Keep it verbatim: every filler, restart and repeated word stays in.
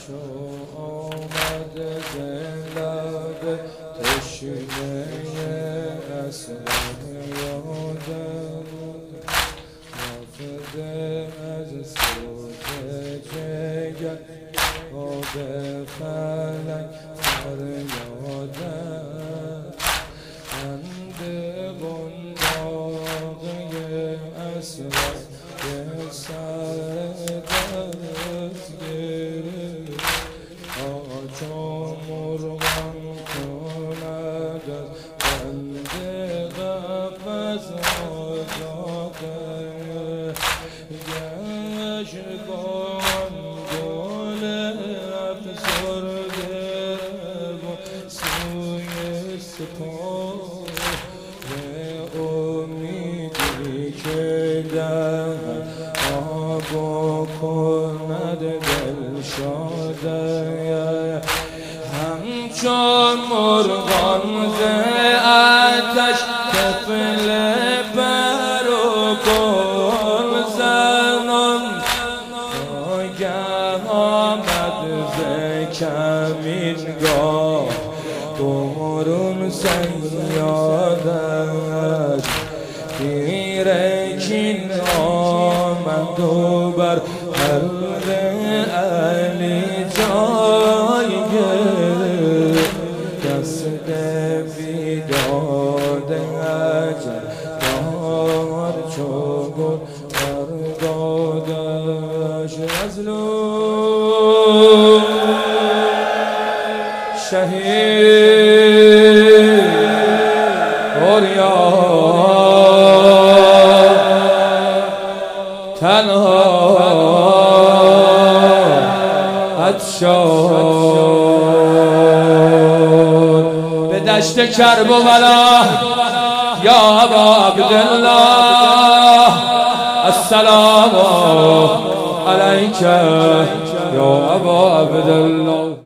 چو آمد دلب تشنه اسرار یادم رفته از صوت جگر آب فلک فریادم بند قنداقی اسرار به سر دست گرفت تا چو مرغان کند از بند قفس آزاده گشت بان گل افسرده و سوی سپاه امیدی که در آب کند دل شاده همچون مرغان ز آتش طفل پر و گل زنان ناگه آمد ز کمینگاه برون صیادش تیر کین آمد و بر حلق علی جای گرفت دست بیداد اجل دار چو گل بر دادش مظلوم شهید تنها عطشان به دشت کربلا یا ابا عبدالله السلام علیک یا ابا عبدالله.